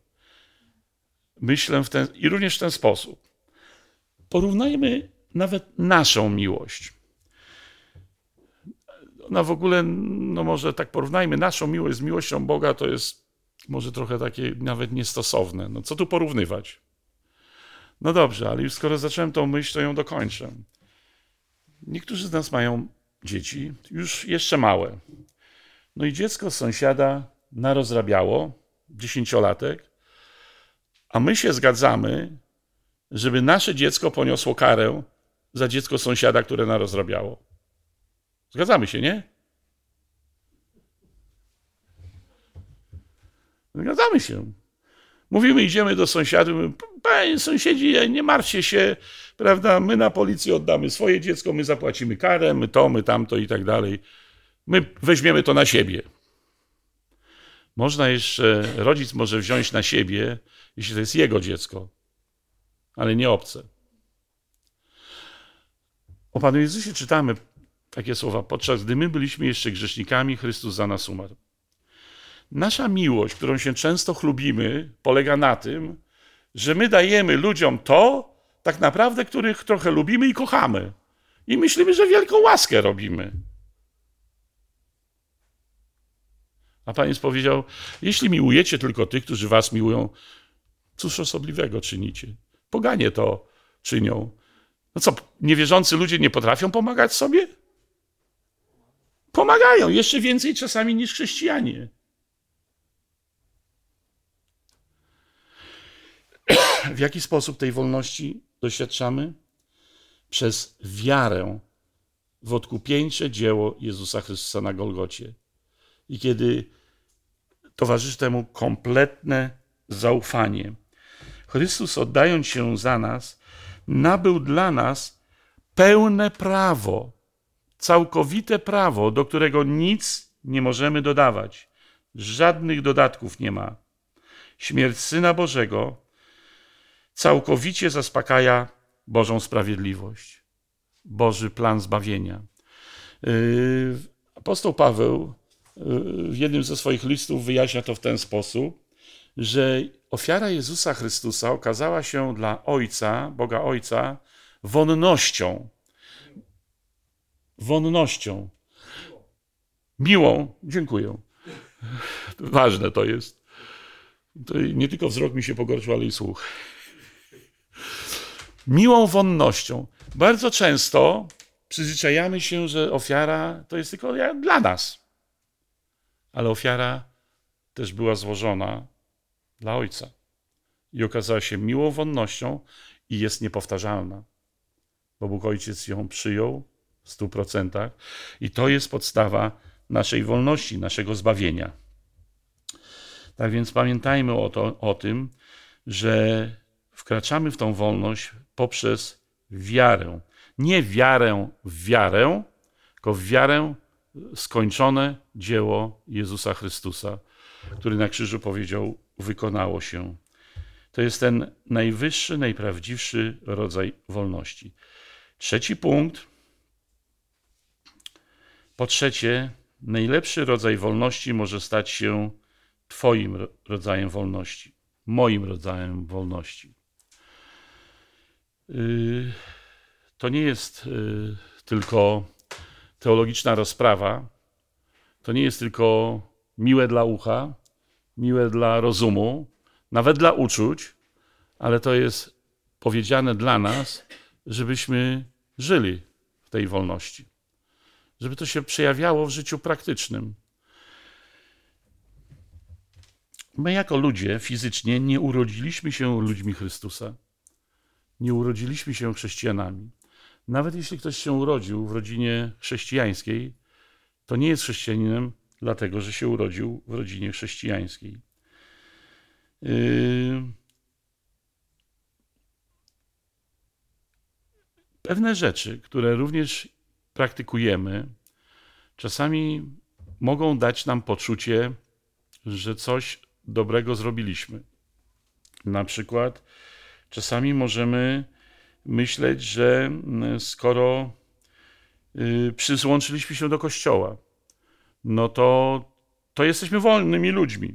i również w ten sposób. Porównajmy nawet naszą miłość. W ogóle, może tak porównajmy naszą miłość z miłością Boga, to jest może trochę takie nawet niestosowne. Co tu porównywać? Dobrze, ale już skoro zacząłem tą myśl, to ją dokończę. Niektórzy z nas mają dzieci, już jeszcze małe. No i dziecko sąsiada narozrabiało, 10-latek, a my się zgadzamy, żeby nasze dziecko poniosło karę za dziecko sąsiada, które narozrabiało. Zgadzamy się, nie? Zgadzamy się. Mówimy, idziemy do sąsiadów, mówimy, panie sąsiedzi, nie martwcie się, prawda, my na policję oddamy swoje dziecko, my zapłacimy karę, my to, my tamto i tak dalej. My weźmiemy to na siebie. Można jeszcze, rodzic może wziąć na siebie, jeśli to jest jego dziecko, ale nie obce. O Panu Jezusie czytamy takie słowa, podczas gdy my byliśmy jeszcze grzesznikami, Chrystus za nas umarł. Nasza miłość, którą się często chlubimy, polega na tym, że my dajemy ludziom to, tak naprawdę, których trochę lubimy i kochamy. I myślimy, że wielką łaskę robimy. A Pan Jezus powiedział, jeśli miłujecie tylko tych, którzy was miłują, cóż osobliwego czynicie? Poganie to czynią. No co, niewierzący ludzie nie potrafią pomagać sobie? Pomagają, jeszcze więcej czasami niż chrześcijanie. W jaki sposób tej wolności doświadczamy? Przez wiarę w odkupieńcze dzieło Jezusa Chrystusa na Golgocie. I kiedy towarzyszy temu kompletne zaufanie. Chrystus, oddając się za nas, nabył dla nas pełne prawo, całkowite prawo, do którego nic nie możemy dodawać. Żadnych dodatków nie ma. Śmierć Syna Bożego całkowicie zaspokaja Bożą sprawiedliwość, Boży plan zbawienia. Apostoł Paweł w jednym ze swoich listów wyjaśnia to w ten sposób, że ofiara Jezusa Chrystusa okazała się dla Ojca, Boga Ojca, wonnością. Wonnością. Miłą, dziękuję. Ważne to jest. To nie tylko wzrok mi się pogorszył, ale i słuch. Miłą wonnością. Bardzo często przyzwyczajamy się, że ofiara to jest tylko dla nas. Ale ofiara też była złożona dla Ojca. I okazała się miłą wonnością i jest niepowtarzalna. Bo Bóg Ojciec ją przyjął w 100%. I to jest podstawa naszej wolności, naszego zbawienia. Tak więc pamiętajmy o tym, że wkraczamy w tą wolność poprzez wiarę. Nie wiarę w wiarę, tylko w wiarę w skończone dzieło Jezusa Chrystusa, który na krzyżu powiedział, wykonało się. To jest ten najwyższy, najprawdziwszy rodzaj wolności. Trzeci punkt. Po trzecie, najlepszy rodzaj wolności może stać się Twoim rodzajem wolności, moim rodzajem wolności. To nie jest tylko teologiczna rozprawa, to nie jest tylko miłe dla ucha, miłe dla rozumu, nawet dla uczuć, ale to jest powiedziane dla nas, żebyśmy żyli w tej wolności, żeby to się przejawiało w życiu praktycznym. My jako ludzie fizycznie nie urodziliśmy się ludźmi Chrystusa. Nie urodziliśmy się chrześcijanami. Nawet jeśli ktoś się urodził w rodzinie chrześcijańskiej, to nie jest chrześcijaninem, dlatego że się urodził w rodzinie chrześcijańskiej. Pewne rzeczy, które również praktykujemy, czasami mogą dać nam poczucie, że coś dobrego zrobiliśmy. Na przykład czasami możemy myśleć, że skoro przyłączyliśmy się do Kościoła, no to jesteśmy wolnymi ludźmi.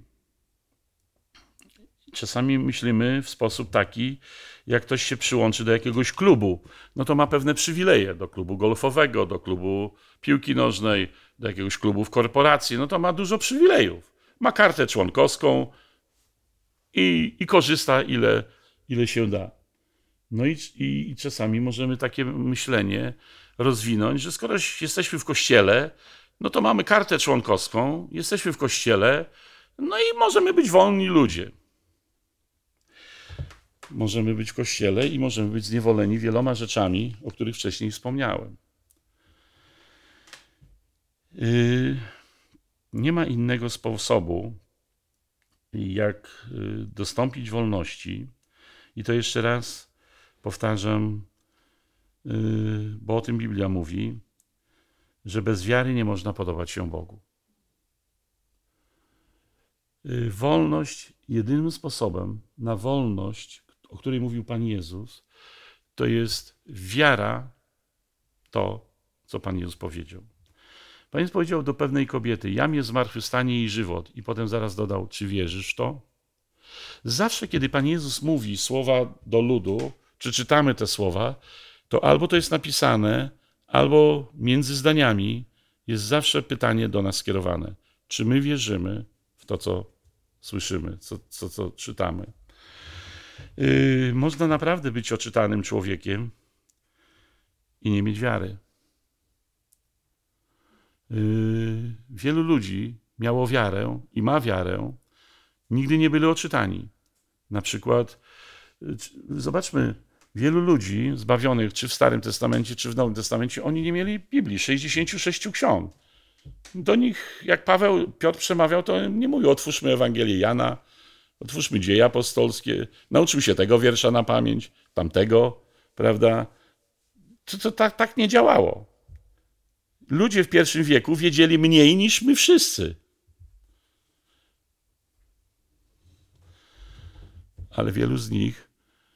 Czasami myślimy w sposób taki, jak ktoś się przyłączy do jakiegoś klubu, no to ma pewne przywileje, do klubu golfowego, do klubu piłki nożnej, do jakiegoś klubu w korporacji, no to ma dużo przywilejów. Ma kartę członkowską i korzysta ile się da. No i czasami możemy takie myślenie rozwinąć, że skoro jesteśmy w Kościele, no to mamy kartę członkowską, jesteśmy w Kościele, no i możemy być wolni ludzie. Możemy być w Kościele i możemy być zniewoleni wieloma rzeczami, o których wcześniej wspomniałem. Nie ma innego sposobu, jak dostąpić wolności. I to jeszcze raz powtarzam, bo o tym Biblia mówi, że bez wiary nie można podobać się Bogu. Wolność, jedynym sposobem na wolność, o której mówił Pan Jezus, to jest wiara w to, co Pan Jezus powiedział. Pan Jezus powiedział do pewnej kobiety: jam jest zmartwychwstanie i żywot. I potem zaraz dodał: czy wierzysz w to? Zawsze, kiedy Pan Jezus mówi słowa do ludu, czy czytamy te słowa, to albo to jest napisane, albo między zdaniami jest zawsze pytanie do nas skierowane. Czy my wierzymy w to, co słyszymy, co czytamy? Można naprawdę być oczytanym człowiekiem i nie mieć wiary. Wielu ludzi miało wiarę i ma wiarę, nigdy nie byli oczytani. Na przykład, zobaczmy, wielu ludzi zbawionych, czy w Starym Testamencie, czy w Nowym Testamencie, oni nie mieli Biblii, 66 ksiąg. Do nich, jak Piotr przemawiał, to nie mówił: otwórzmy Ewangelię Jana, otwórzmy Dzieje Apostolskie, nauczył się tego wiersza na pamięć, tamtego, prawda? To tak nie działało. Ludzie w pierwszym wieku wiedzieli mniej niż my wszyscy. Ale wielu z nich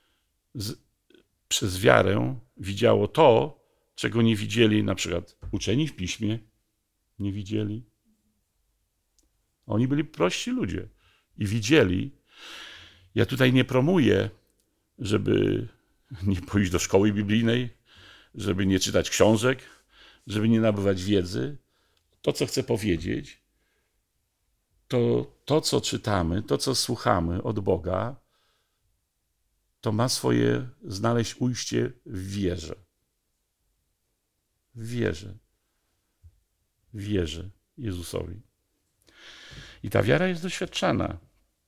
przez wiarę widziało to, czego nie widzieli na przykład uczeni w piśmie, nie widzieli. Oni byli prości ludzie i widzieli. Ja tutaj nie promuję, żeby nie pójść do szkoły biblijnej, żeby nie czytać książek, żeby nie nabywać wiedzy. To, co chcę powiedzieć, to, co czytamy, to, co słuchamy od Boga, to ma swoje znaleźć ujście w wierze. W wierze. W wierze Jezusowi. I ta wiara jest doświadczana.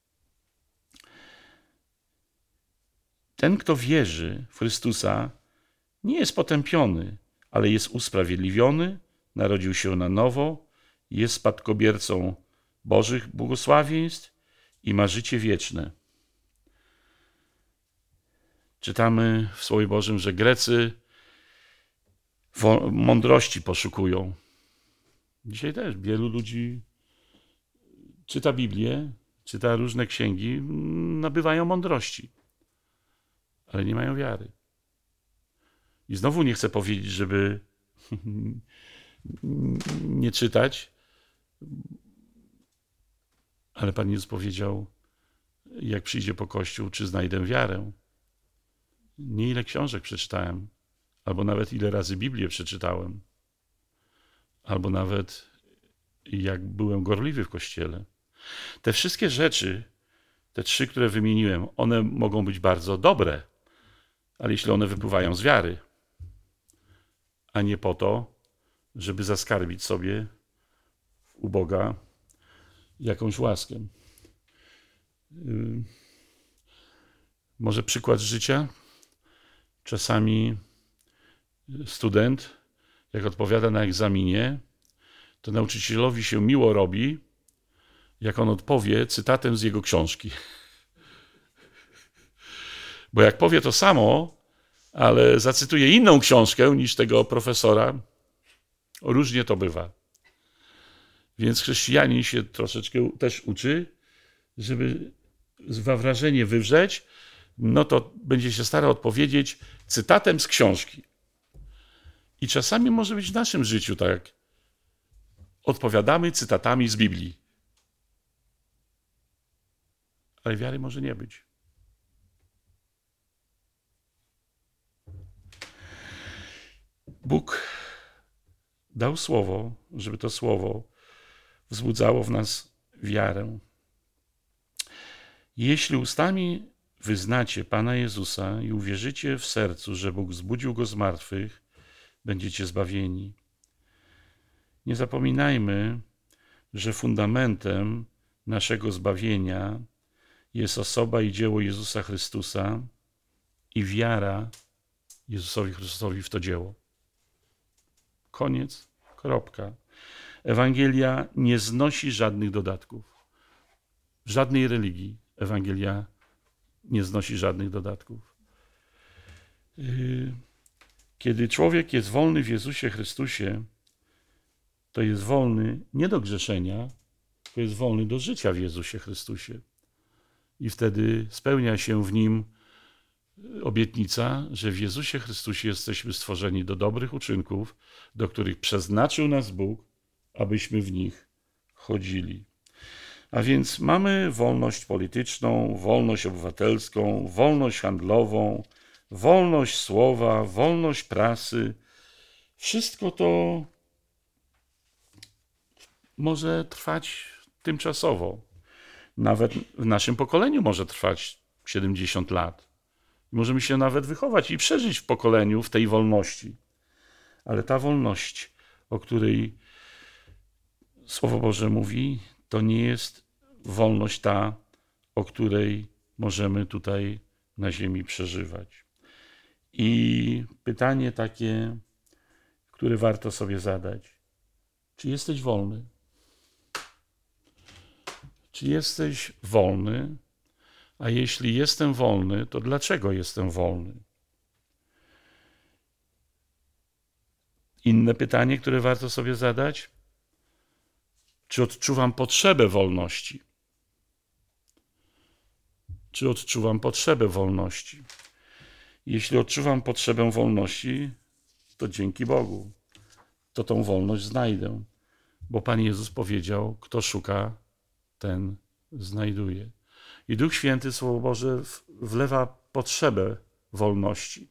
Ten, kto wierzy w Chrystusa, nie jest potępiony, ale jest usprawiedliwiony, narodził się na nowo, jest spadkobiercą Bożych błogosławieństw i ma życie wieczne. Czytamy w Słowie Bożym, że Grecy mądrości poszukują. Dzisiaj też wielu ludzi czyta Biblię, czyta różne księgi, nabywają mądrości, ale nie mają wiary. I znowu nie chcę powiedzieć, żeby nie czytać, ale Pan Jezus powiedział: jak przyjdzie po Kościół, czy znajdę wiarę? Nie ile książek przeczytałem, albo nawet ile razy Biblię przeczytałem, albo nawet jak byłem gorliwy w Kościele. Te wszystkie rzeczy, te 3, które wymieniłem, one mogą być bardzo dobre, ale jeśli one wypływają z wiary, a nie po to, żeby zaskarbić sobie u Boga jakąś łaskę. Może przykład z życia. Czasami student, jak odpowiada na egzaminie, to nauczycielowi się miło robi, jak on odpowie cytatem z jego książki. Bo jak powie to samo, ale zacytuje inną książkę niż tego profesora, różnie to bywa. Więc chrześcijanin się troszeczkę też uczy, żeby wrażenie wywrzeć, no to będzie się starał odpowiedzieć cytatem z książki. I czasami może być w naszym życiu tak. Odpowiadamy cytatami z Biblii. Ale wiary może nie być. Bóg dał słowo, żeby to słowo wzbudzało w nas wiarę. Jeśli ustami wyznacie Pana Jezusa i uwierzycie w sercu, że Bóg zbudził Go z martwych, będziecie zbawieni. Nie zapominajmy, że fundamentem naszego zbawienia jest osoba i dzieło Jezusa Chrystusa i wiara Jezusowi Chrystusowi w to dzieło. Koniec, kropka. Ewangelia nie znosi żadnych dodatków. W żadnej religii Ewangelia nie znosi żadnych dodatków. Kiedy człowiek jest wolny w Jezusie Chrystusie, to jest wolny nie do grzeszenia, tylko jest wolny do życia w Jezusie Chrystusie. I wtedy spełnia się w nim obietnica, że w Jezusie Chrystusie jesteśmy stworzeni do dobrych uczynków, do których przeznaczył nas Bóg, abyśmy w nich chodzili. A więc mamy wolność polityczną, wolność obywatelską, wolność handlową, wolność słowa, wolność prasy. Wszystko to może trwać tymczasowo. Nawet w naszym pokoleniu może trwać 70 lat. Możemy się nawet wychować i przeżyć w pokoleniu w tej wolności. Ale ta wolność, o której Słowo Boże mówi, to nie jest wolność ta, o której możemy tutaj na ziemi przeżywać. I pytanie takie, które warto sobie zadać. Czy jesteś wolny? Czy jesteś wolny? A jeśli jestem wolny, to dlaczego jestem wolny? Inne pytanie, które warto sobie zadać. Czy odczuwam potrzebę wolności? Czy odczuwam potrzebę wolności? Jeśli odczuwam potrzebę wolności, to dzięki Bogu. To tą wolność znajdę. Bo Pan Jezus powiedział, kto szuka, ten znajduje. I Duch Święty, Słowo Boże, wlewa potrzebę wolności.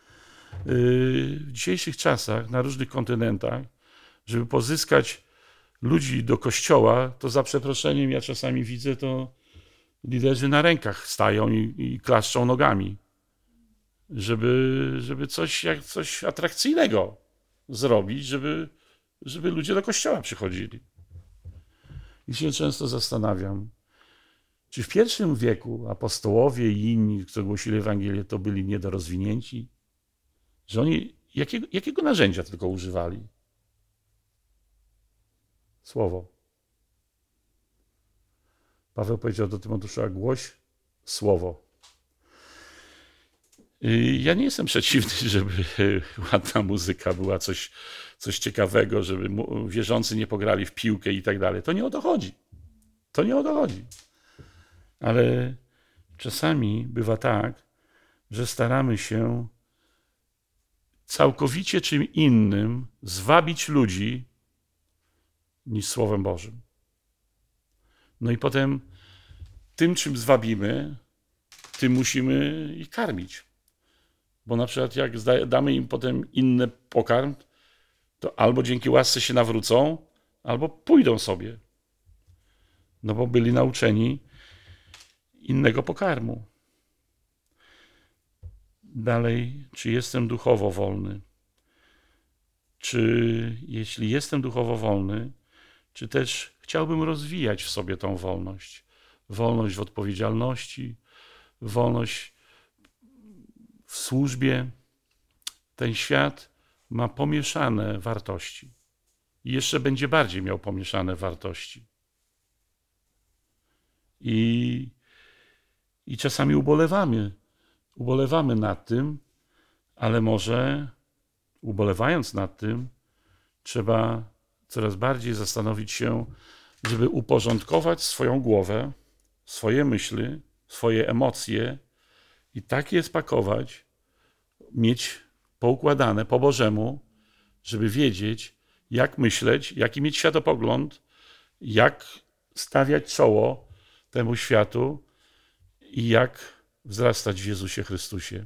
W dzisiejszych czasach, na różnych kontynentach, żeby pozyskać ludzi do kościoła, to za przeproszeniem ja czasami widzę, to liderzy na rękach stają i klaszczą nogami, żeby coś atrakcyjnego zrobić, żeby ludzie do kościoła przychodzili. I się często zastanawiam, czy w pierwszym wieku apostołowie i inni, którzy głosili Ewangelię, to byli niedorozwinięci? Że oni jakiego narzędzia tylko używali? Słowo. Paweł powiedział do Tymoteusza, głoś słowo. Ja nie jestem przeciwny, żeby ładna muzyka była, coś ciekawego, żeby wierzący nie pograli w piłkę i tak dalej. To nie o to chodzi. To nie o to chodzi. Ale czasami bywa tak, że staramy się całkowicie czym innym zwabić ludzi niż Słowem Bożym. No i potem tym, czym zwabimy, tym musimy ich karmić. Bo na przykład jak damy im potem inny pokarm, to albo dzięki łasce się nawrócą, albo pójdą sobie. No bo byli nauczeni innego pokarmu. Dalej, czy jestem duchowo wolny? Czy jeśli jestem duchowo wolny, czy też chciałbym rozwijać w sobie tą wolność? Wolność w odpowiedzialności, wolność w służbie. Ten świat ma pomieszane wartości. I jeszcze będzie bardziej miał pomieszane wartości. I czasami ubolewamy nad tym, ale może ubolewając nad tym, trzeba coraz bardziej zastanowić się, żeby uporządkować swoją głowę, swoje myśli, swoje emocje i tak je spakować, mieć poukładane po Bożemu, żeby wiedzieć, jak myśleć, jaki mieć światopogląd, jak stawiać czoło temu światu i jak wzrastać w Jezusie Chrystusie.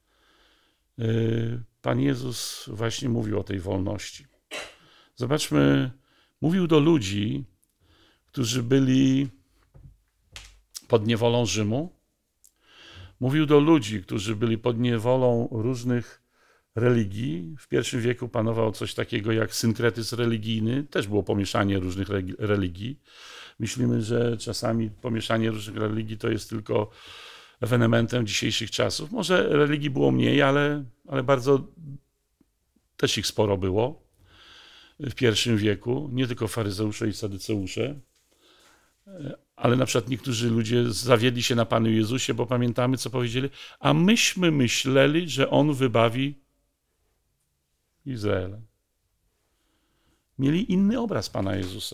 Pan Jezus właśnie mówił o tej wolności. Zobaczmy, mówił do ludzi, którzy byli pod niewolą Rzymu. Mówił do ludzi, którzy byli pod niewolą różnych religii. W I wieku panował coś takiego jak synkretyzm religijny. Też było pomieszanie różnych religii. Myślimy, że czasami pomieszanie różnych religii to jest tylko ewenementem dzisiejszych czasów. Może religii było mniej, ale bardzo też ich sporo było w I wieku. Nie tylko faryzeusze i sadyceusze, ale na przykład niektórzy ludzie zawiedli się na Panu Jezusie, bo pamiętamy, co powiedzieli, a myśmy myśleli, że On wybawi Izraela. Mieli inny obraz Pana Jezusa.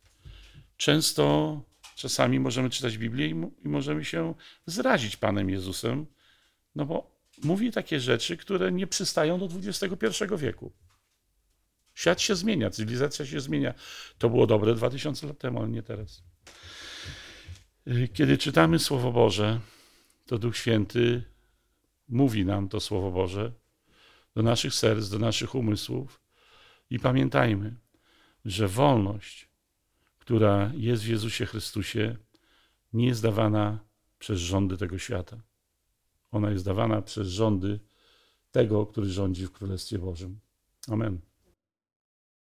Czasami możemy czytać Biblię i możemy się zrazić Panem Jezusem, no bo mówi takie rzeczy, które nie przystają do XXI wieku. Świat się zmienia, cywilizacja się zmienia. To było dobre 2000 lat temu, ale nie teraz. Kiedy czytamy Słowo Boże, to Duch Święty mówi nam to Słowo Boże do naszych serc, do naszych umysłów i pamiętajmy, że wolność, która jest w Jezusie Chrystusie, nie jest dawana przez rządy tego świata. Ona jest dawana przez rządy tego, który rządzi w Królestwie Bożym. Amen.